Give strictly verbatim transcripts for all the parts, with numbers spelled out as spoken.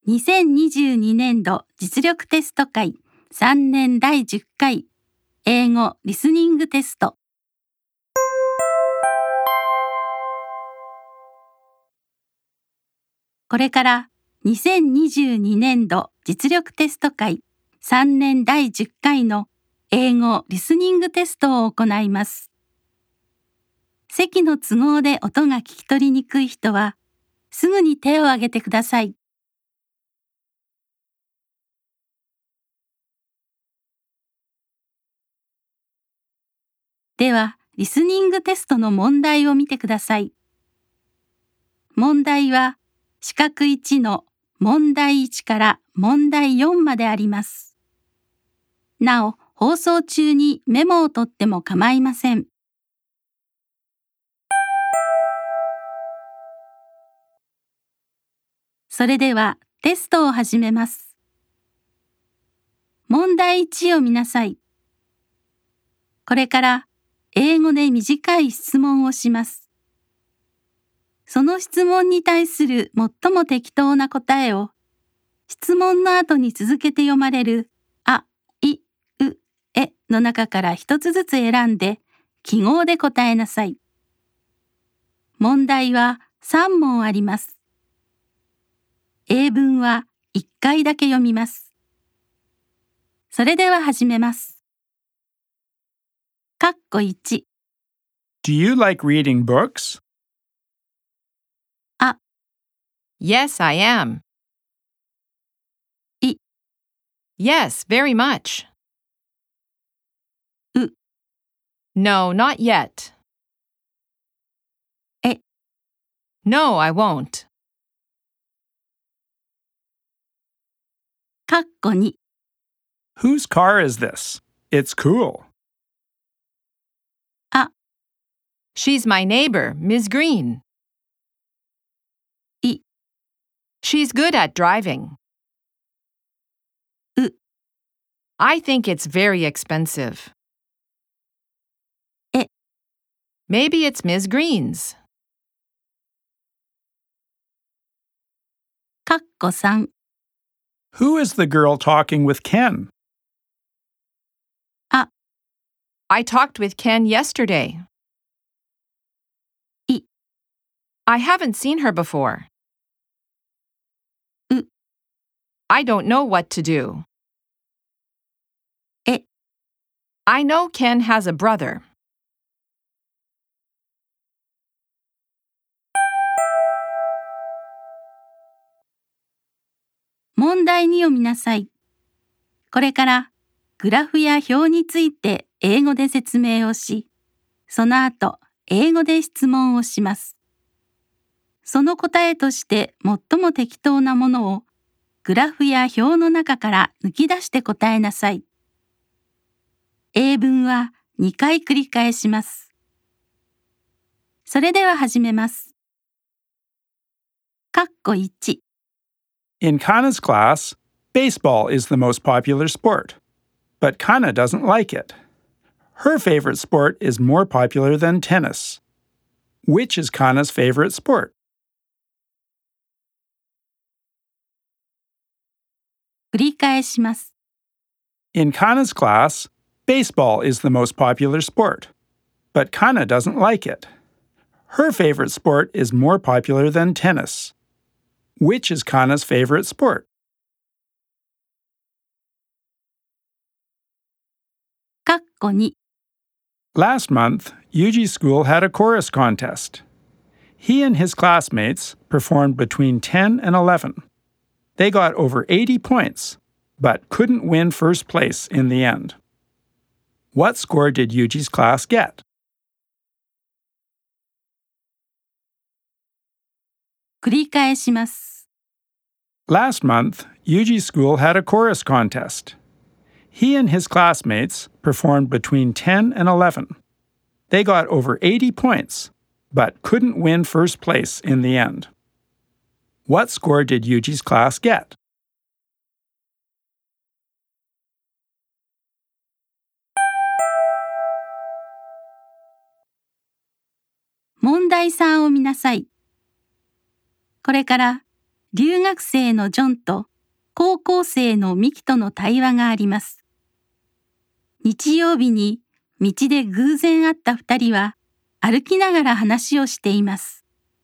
にせんにじゅうにねんど実力テスト会さんねんだいじゅっかい英語リスニングテスト。これからにせんにじゅうにねんど実力テスト会さんねんだいじゅっかいの英語リスニングテストを行います。席の都合で音が聞き取りにくい人はすぐに手を挙げてください。では、リスニングテストの問題を見てください。問題は、四角いちの問題いちから問題よんまであります。なお、放送中にメモを取っても構いません。それでは、テストを始めます。問題いちを見なさい。これから、英語で短い質問をします。その質問に対する最も適当な答えを、質問の後に続けて読まれるあ、い、う、えの中から一つずつ選んで、記号で答えなさい。問題はさん問あります。英文はいっかいだけ読みます。それでは始めます。かっこいち。 Do you like reading books? Yes, I am. い、 Yes, very much. う、 No, not yet. え、 No, I won't. かっこに。 Whose car is this? It's cool. She's my neighbor, Miss Green. い、 She's good at driving. う、 I think it's very expensive. え、 Maybe it's Miss Green's. かっこさん。 Who is the girl talking with Ken? I talked with Ken yesterday. い、 I haven't seen her before. う、 I don't know what to do. え、 I know Ken has a brother. 問題にを見なさい。これからグラフや表について英語で説明をし、その後英語で質問をします。その答えとして最も適当なものをグラフや表の中から抜き出して答えなさい。英文はにかい繰り返します。それでは始めます。かっこいち。 In Kana's class, baseball is the most popular sport. But Kana doesn't like it. Her favorite sport is more popular than tennis. Which is Kana's favorite sport? 繰り返します。 In Kana's class, baseball is the most popular sport. But Kana doesn't like it. Her favorite sport is more popular than tennis. Which is Kana's favorite sport? かっこに。 Last month, Yuji's school had a chorus contest. He and his classmates performed between ten and eleven. They got over eighty points, but couldn't win first place in the end. What score did Yuji's class get? 繰り返します。 Last month, Yuji's school had a chorus contest. He and his classmates performed between ten and eleven. They got over eighty points, but couldn't win first place in the end. What score did Yuji's class get? 問題さんを見なさい。これから留学生のジョンと高校生のミキとの対話があります。日曜日に道で偶然会った二人は歩きながら話をしています。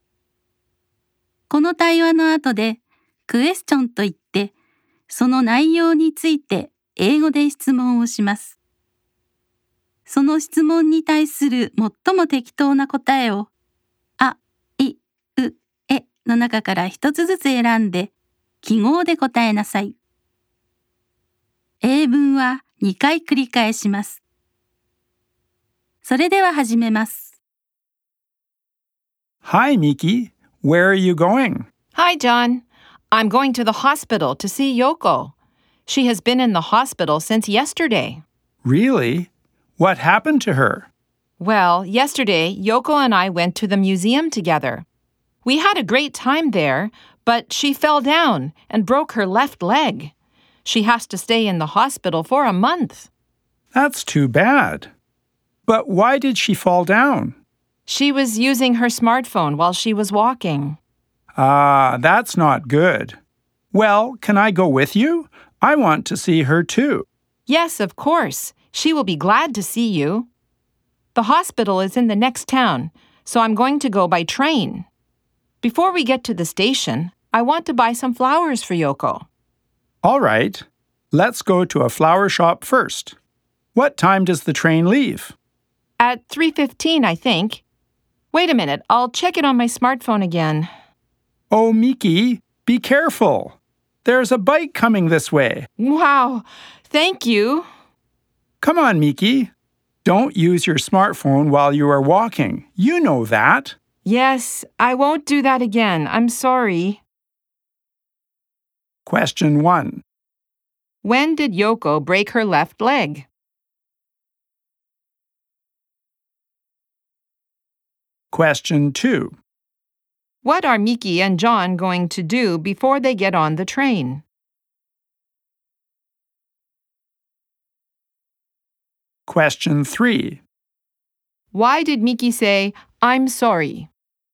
この対話の後でクエスチョンと言って、その内容について英語で質問をします。その質問に対する最も適当な答えを、あ、い、う、えの中から一つずつ選んで、記号で答えなさい。英文はにかい繰り返します。それでは始めます。 Hi, Miki. Where are you going? Hi, John. I'm going to the hospital to see Yoko. She has been in the hospital since yesterday. Really? What happened to her? Well, yesterday, Yoko and I went to the museum together. We had a great time there, but she fell down and broke her left leg. She has to stay in the hospital for a month. That's too bad. But why did she fall down? She was using her smartphone while she was walking. Ah, that's not good. Well, can I go with you? I want to see her too. Yes, of course. She will be glad to see you. The hospital is in the next town, so I'm going to go by train. Before we get to the station, I want to buy some flowers for Yoko. All right. Let's go to a flower shop first. What time does the train leave? At three fifteen, I think. Wait a minute, I'll check it on my smartphone again. Oh, Miki, be careful. There's a bike coming this way. Wow, thank you. Come on, Miki. Don't use your smartphone while you are walking. You know that. Yes, I won't do that again. I'm sorry. Question one. When did Yoko break her left leg? Question two. What are Miki and John going to do before they get on the train? Question three. Why did Miki say, I'm sorry?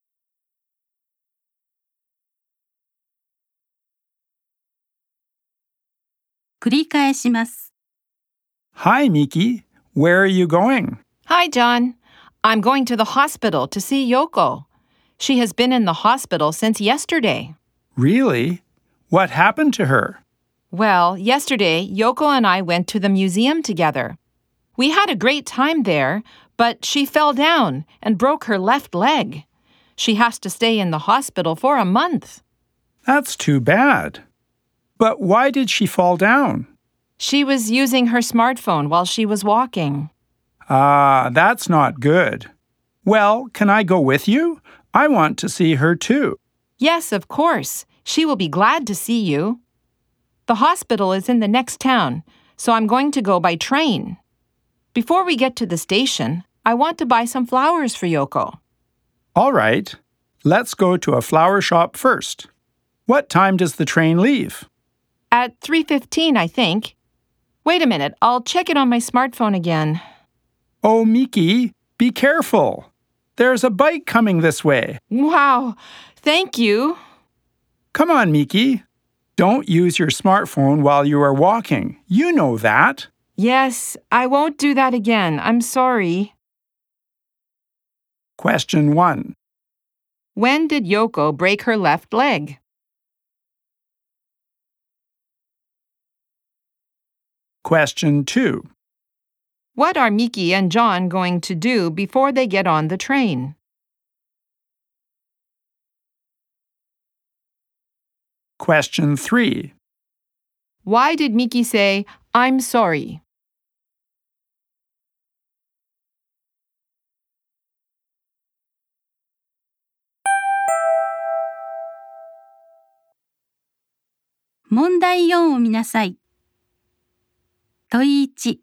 「繰り返します。 Hi, Miki. Where are you going? Hi, John. I'm going to the hospital to see Yoko. She has been in the hospital since yesterday. Really? What happened to her? Well, yesterday, Yoko and I went to the museum together. We had a great time there, but she fell down and broke her left leg. She has to stay in the hospital for a month. That's too bad. But why did she fall down? She was using her smartphone while she was walking. Ah, that's not good. Well, can I go with you? I want to see her too. Yes, of course. She will be glad to see you. The hospital is in the next town, so I'm going to go by train. Before we get to the station, I want to buy some flowers for Yoko. All right. Let's go to a flower shop first. What time does the train leave? At three fifteen, I think. Wait a minute, I'll check it on my smartphone again. Oh, Miki, be careful. There's a bike coming this way. Wow, thank you. Come on, Miki. Don't use your smartphone while you are walking. You know that. Yes, I won't do that again. I'm sorry. Question one. When did Yoko break her left leg? Question two. What are Miki and John going to do before they get on the train? Question three. Why did Miki say, I'm sorry? 「問題よんを見なさい。問いいち。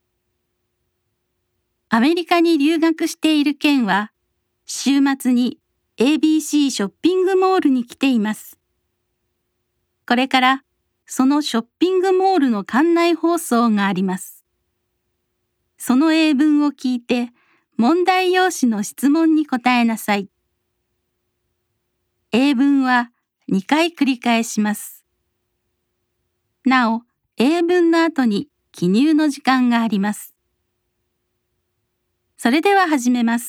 アメリカに留学しているケンは、週末に エービーシー ショッピングモールに来ています。これからそのショッピングモールの館内放送があります。その英文を聞いて、問題用紙の質問に答えなさい。英文はにかい繰り返します。なお、英文の後に記入の時間があります。それでは始めます。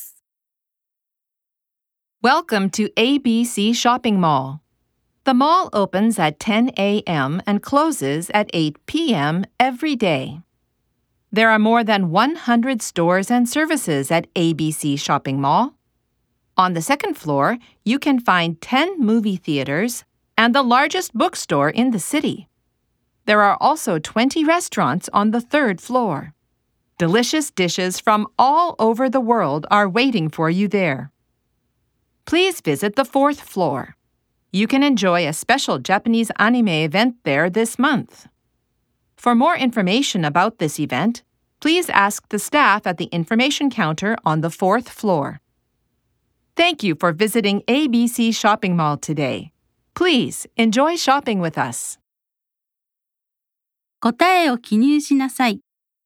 Welcome to A B C Shopping Mall. The mall opens at ten a.m. and closes at eight p.m. every day. There are more than one hundred stores and services at A B C Shopping Mall. On the second floor, you can find ten movie theaters and the largest bookstore in the city. There are also twenty restaurants on the third floor. Delicious dishes from all over the world are waiting for you there. Please visit the fourth floor. You can enjoy a special Japanese anime event there this month. For more information about this event, please ask the staff at the information counter on the fourth floor. Thank you for visiting A B C Shopping Mall today. Please enjoy shopping with us. 答えを記入しなさい。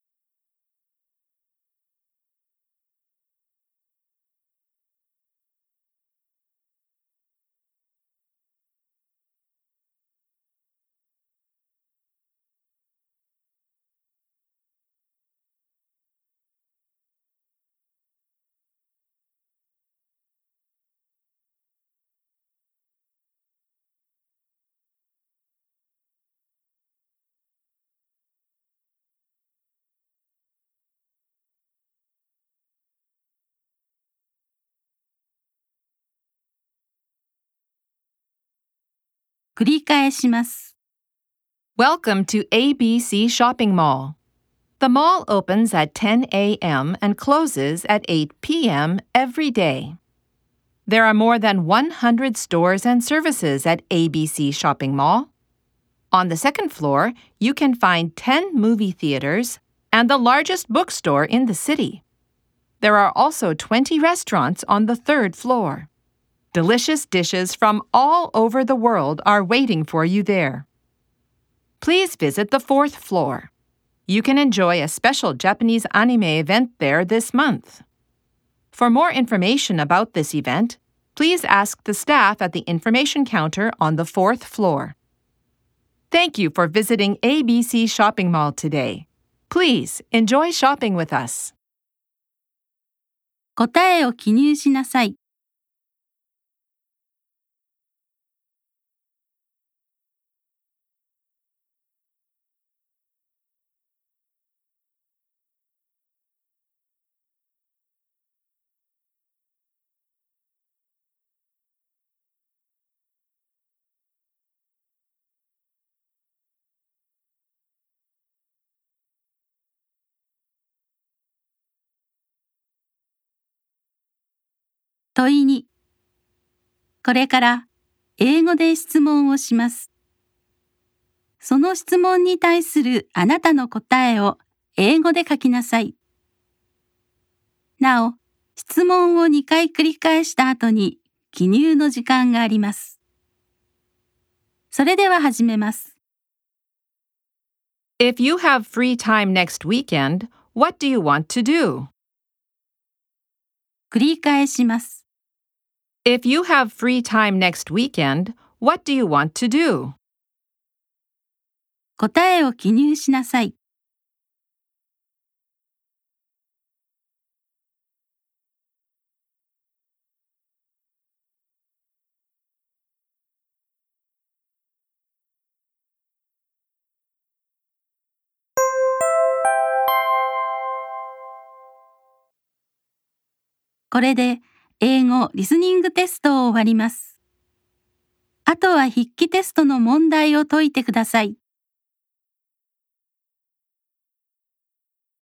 繰り返します。 Welcome to A B C Shopping Mall. The mall opens at ten a.m. and closes at eight p.m. every day. There are more than one hundred stores and services at A B C Shopping Mall. On the second floor, you can find ten movie theaters and the largest bookstore in the city. There are also twenty restaurants on the third floor. Delicious dishes from all over the world are waiting for you there. Please visit the fourth floor. You can enjoy a special Japanese anime event there this month. For more information about this event, please ask the staff at the information counter on the fourth floor. Thank you for visiting A B C Shopping Mall today. Please enjoy shopping with us. 答えを記入しなさい。問いに、これから英語で質問をします。その質問に対するあなたの答えを英語で書きなさい。なお、質問をにかい繰り返した後に記入の時間があります。それでは始めます。 If you have free time next weekend, what do you want to do? 繰り返します。 If you have free time next weekend, what do you want to do? 答えを記入しなさい。これで英語リスニングテストを終わります。あとは筆記テストの問題を解いてください。